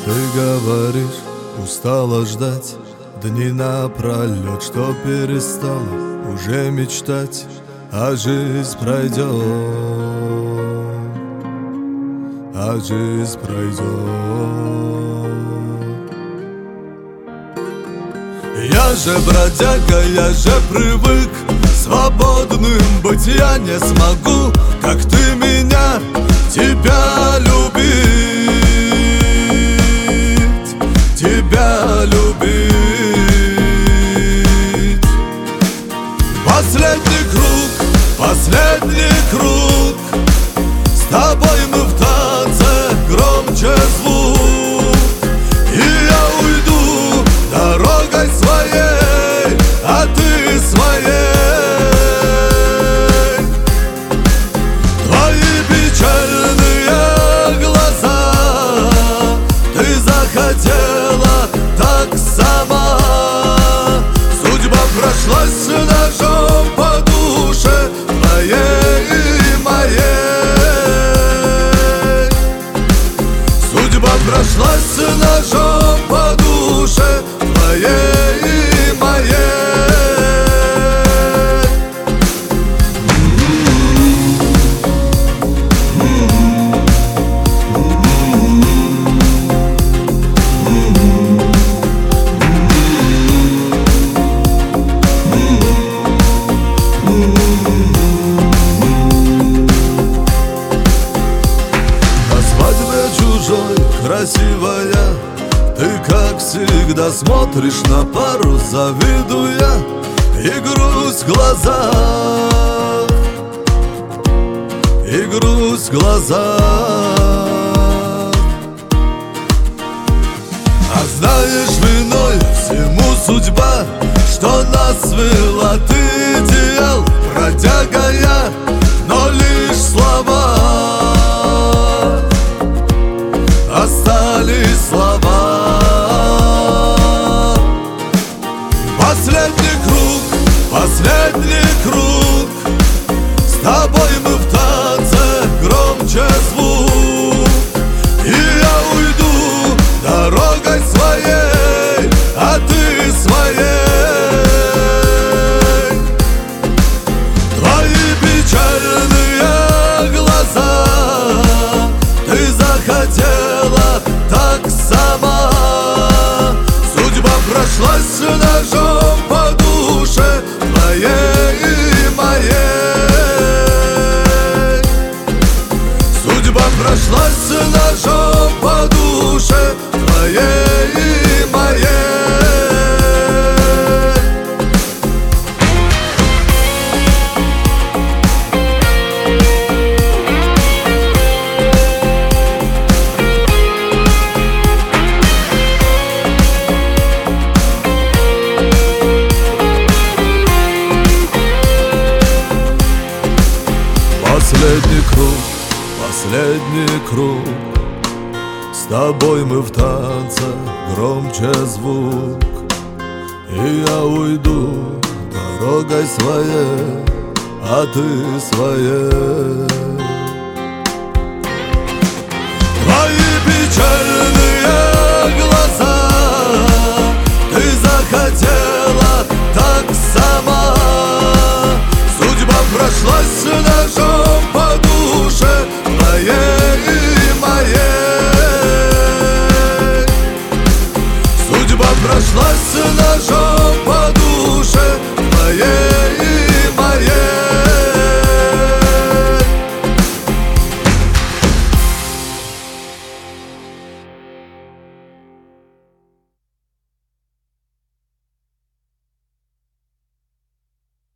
Ты говоришь, устала ждать дни напролет, что перестала уже мечтать, а жизнь пройдет, а жизнь пройдет. Я же бродяга, я же привык свободным быть. Я не смогу, как ты меня, тебя любить, тебя любить. Последний круг, с тобой мы в танце, громче звук. И я уйду дорогой своей, а ты своей. Твои печальные глаза, ты захотела так сама. Судьба прошлась ножом по душе твоей и моей. Судьба прошлась ножом по душе твоей и моей. Красивая, ты как всегда смотришь на пару, завидуя, и грусть в глазах, и грусть в глазах. А знаешь, виной всему судьба, что нас свела. Ты идеал, бродяга я, но лишь слова. Остались слова. Последний круг, с тобой мы в танце, громче звук. И я уйду дорогой своей, а ты своей. Твои печальные глаза, ты захотела так сама. Судьба прошлась ножом по душе твоей и моей. Судьба прошлась ножом по душе твоей и моей. Последний круг, с тобой мы в танце, громче звук. И я уйду дорогой своей, а ты своей. Твои печальные глаза, ты захотел